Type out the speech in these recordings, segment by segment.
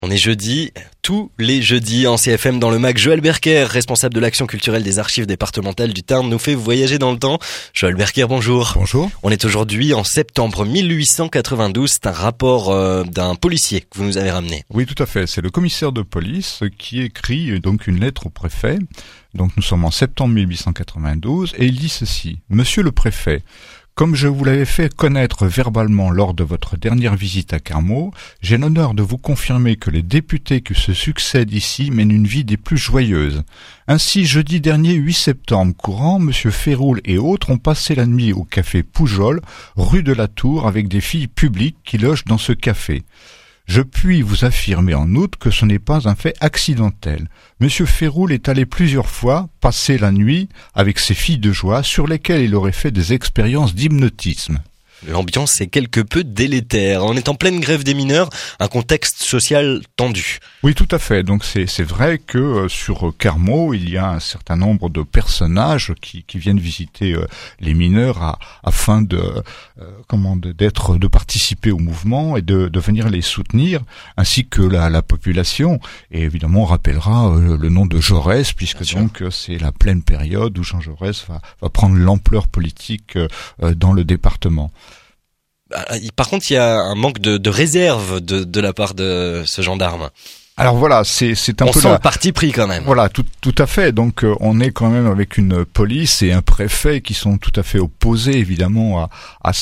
On est jeudi, tous les jeudis en CFM dans le MAC. Joël Berker, responsable de l'action culturelle des archives départementales du Tarn, nous fait voyager dans le temps. Joël Berker, bonjour. Bonjour. On est aujourd'hui en septembre 1892. C'est un rapport d'un policier que vous nous avez ramené. Oui, tout à fait. C'est le commissaire de police qui écrit donc une lettre au préfet. Donc nous sommes en septembre 1892 et il dit ceci. Monsieur le préfet, comme je vous l'avais fait connaître verbalement lors de votre dernière visite à Carmaux, j'ai l'honneur de vous confirmer que les députés qui se succèdent ici mènent une vie des plus joyeuses. Ainsi, jeudi dernier, 8 septembre courant, monsieur Féroul et autres ont passé la nuit au café Poujol, rue de la Tour, avec des filles publiques qui logent dans ce café. Je puis vous affirmer en outre que ce n'est pas un fait accidentel. Monsieur Féroul est allé plusieurs fois passer la nuit avec ses filles de joie sur lesquelles il aurait fait des expériences d'hypnotisme. L'ambiance est quelque peu délétère. On est en pleine grève des mineurs, un contexte social tendu. Oui, tout à fait. Donc c'est vrai que sur Carmaux, il y a un certain nombre de personnages qui viennent visiter les mineurs afin de participer au mouvement et de venir les soutenir, ainsi que la population. Et évidemment, on rappellera le nom de Jaurès, puisque donc c'est la pleine période où Jean Jaurès va prendre l'ampleur politique dans le département. Par contre, il y a un manque de réserve de la part de ce gendarme. Alors voilà, c'est un on peu sent le parti pris quand même. Voilà, tout à fait. Donc on est quand même avec une police et un préfet qui sont tout à fait opposés évidemment à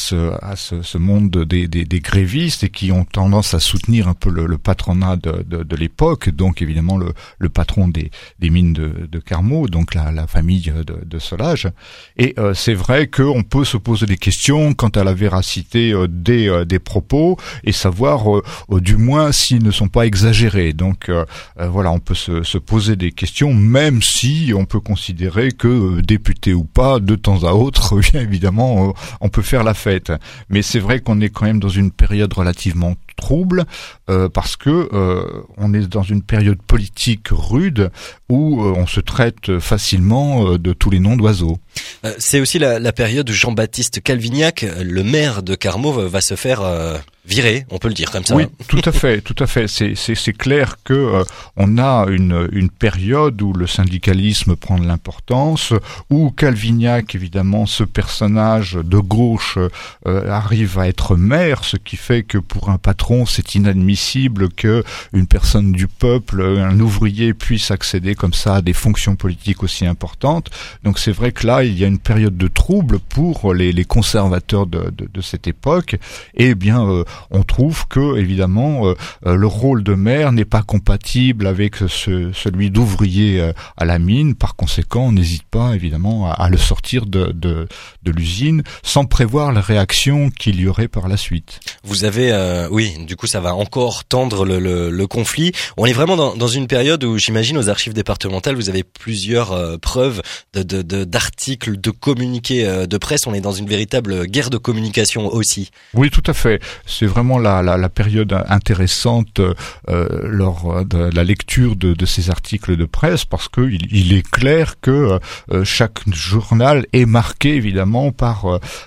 ce monde des grévistes et qui ont tendance à soutenir un peu le patronat de l'époque. Donc évidemment le patron des mines de Carmaux, donc la famille de Solage. Et c'est vrai qu'on peut se poser des questions quant à la véracité des propos et savoir du moins s'ils ne sont pas exagérés. Donc voilà, on peut se poser des questions, même si on peut considérer que député ou pas, de temps à autre, bien évidemment, on peut faire la fête. Mais c'est vrai qu'on est quand même dans une période relativement trouble parce que on est dans une période politique rude où on se traite facilement de tous les noms d'oiseaux. C'est aussi la période où Jean-Baptiste Calvignac, le maire de Carmaux, va se faire virer, on peut le dire comme ça. Oui, tout à fait. C'est clair que on a une période où le syndicalisme prend de l'importance, où Calvignac, évidemment, ce personnage de gauche arrive à être maire, ce qui fait que pour un patron, c'est inadmissible que une personne du peuple, un ouvrier, puisse accéder comme ça à des fonctions politiques aussi importantes. Donc c'est vrai que là, il y a une période de trouble pour les conservateurs de cette époque. Et bien, on trouve que évidemment le rôle de maire n'est pas compatible avec celui d'ouvrier à la mine. Par conséquent, on n'hésite pas évidemment à le sortir de l'usine sans prévoir la réaction qu'il y aurait par la suite. Vous avez oui, du coup ça va encore tendre le conflit. On est vraiment dans une période où j'imagine aux archives départementales vous avez plusieurs preuves d'articles, de communiqués de presse. On est dans une véritable guerre de communication aussi. Oui, tout à fait. C'est vraiment la période intéressante lors de la lecture de ces articles de presse, parce que il est clair que chaque journal est marqué évidemment par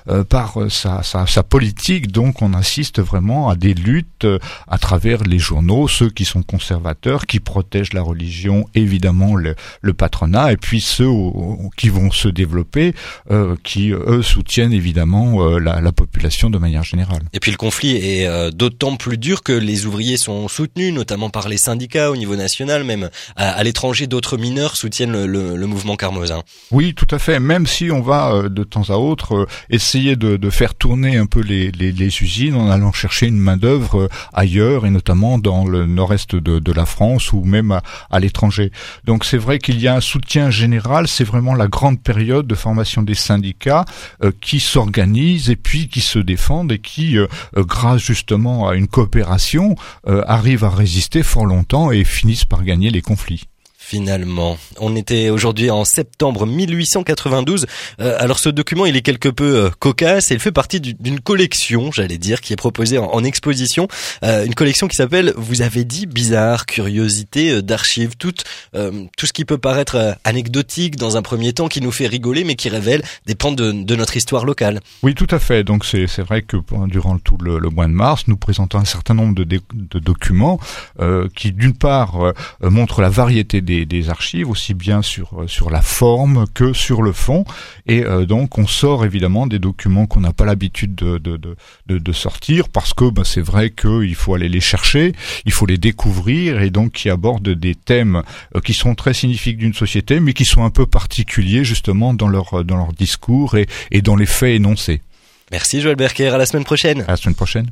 sa politique. Donc on assiste vraiment à des luttes à travers les journaux, ceux qui sont conservateurs, qui protègent la religion, évidemment le patronat, et puis ceux qui vont se développer, qui eux soutiennent évidemment la population de manière générale. Et puis le conflit est d'autant plus dur que les ouvriers sont soutenus, notamment par les syndicats au niveau national, même à l'étranger, d'autres mineurs soutiennent le mouvement carmosin. Oui, tout à fait. Même si on va de temps à autre essayer de faire tourner un peu les usines en allant chercher une main d'œuvre ailleurs, et notamment dans le nord-est de la France ou même à l'étranger. Donc c'est vrai qu'il y a un soutien général. C'est vraiment la grande période de formation des syndicats qui s'organisent et puis qui se défendent et qui, grâce justement à une coopération, arrivent à résister fort longtemps et finissent par gagner les conflits. finalement. On était aujourd'hui en septembre 1892. Alors ce document, il est quelque peu cocasse et il fait partie d'une collection, j'allais dire, qui est proposée en exposition. Une collection qui s'appelle, vous avez dit, bizarre, curiosité d'archives. Tout ce qui peut paraître anecdotique dans un premier temps, qui nous fait rigoler, mais qui révèle des pans de notre histoire locale. Oui, tout à fait. Donc c'est vrai que durant tout le mois de mars, nous présentons un certain nombre de documents qui, d'une part, montrent la variété des archives, aussi bien sur la forme que sur le fond. Et donc on sort évidemment des documents qu'on n'a pas l'habitude de sortir, parce que c'est vrai qu'il faut aller les chercher, il faut les découvrir, et donc qui abordent des thèmes qui sont très significatifs d'une société, mais qui sont un peu particuliers justement dans leur discours et dans les faits énoncés. Merci Joël Berker, à la semaine prochaine. À la semaine prochaine.